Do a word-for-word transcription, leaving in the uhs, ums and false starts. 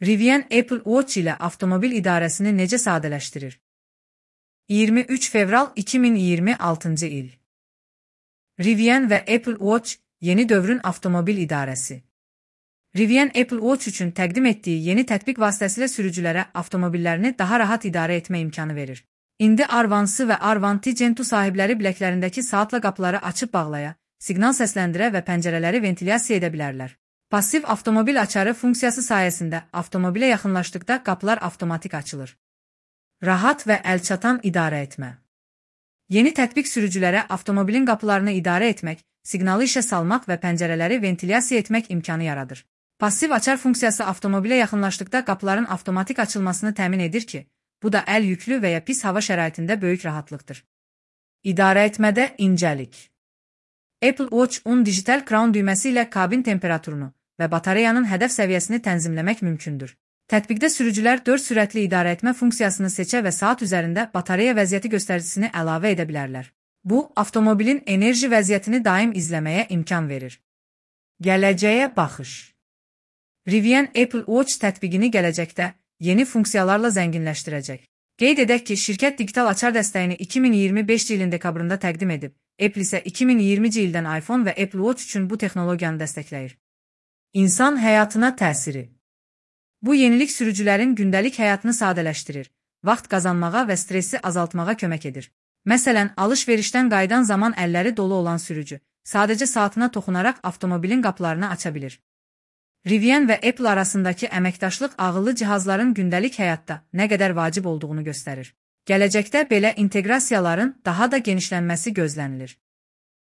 Rivian Apple Watch ilə avtomobil idarəsini necə sadələşdirir? iyirmi üç fevral iki min iyirmi altıncı il. Rivian və Apple Watch yeni dövrün avtomobil idarəsi. Rivian Apple Watch üçün təqdim etdiyi yeni tətbiq vasitəsilə sürücülərə avtomobillərini daha rahat idarə etmə imkanı verir. İndi Arvansı və Arvanti Gen iki sahibləri biləklərindəki saatla qapıları açıb bağlaya, siqnal səsləndirə və pəncərələri ventilyasiya edə bilərlər. Pasiv avtomobil açarı funksiyası sayəsində avtomobilə yaxınlaşdıqda qapılar avtomatik açılır. Rahat və əlçatan idarə etmə. Yeni tətbiq sürücülərə avtomobilin qapılarını idarə etmək, siqnalı işə salmaq və pəncərələri ventilyasiya etmək imkanı yaradır. Pasiv açar funksiyası avtomobilə yaxınlaşdıqda qapıların avtomatik açılmasını təmin edir ki, bu da əl yüklü və ya pis hava şəraitində böyük rahatlıqdır. İdarə etmədə incəlik. Apple Watch on digital crown düyməsi ilə kabin temperaturunu və batareyanın hədəf səviyyəsini tənzimləmək mümkündür. Tətbiqdə sürücülər dörd sürətli idarə etmə funksiyasını seçə və saat üzərində batareya vəziyyəti göstəricisini əlavə edə bilərlər. Bu, avtomobilin enerji vəziyyətini daim izləməyə imkan verir. Gələcəyə baxış. Rivian Apple Watch tətbiqini gələcəkdə yeni funksiyalarla zənginləşdirəcək. Qeyd edək ki, şirkət digital açar dəstəyini iki min iyirmi beşinci ilin dekabrında təqdim edib, Apple isə iki min iyirminci ildən iPhone və Apple Watch üçün bu texnologiyanı dəstəkləyir. İnsan həyatına təsiri. Bu yenilik sürücülərin gündəlik həyatını sadələşdirir, vaxt qazanmağa və stressi azaltmağa kömək edir. Məsələn, alış-verişdən qayıdan zaman əlləri dolu olan sürücü sadəcə saatına toxunaraq avtomobilin qapılarını aça bilir. Rivian və Apple arasındakı əməkdaşlıq ağıllı cihazların gündəlik həyatda nə qədər vacib olduğunu göstərir. Gələcəkdə belə inteqrasiyaların daha da genişlənməsi gözlənilir.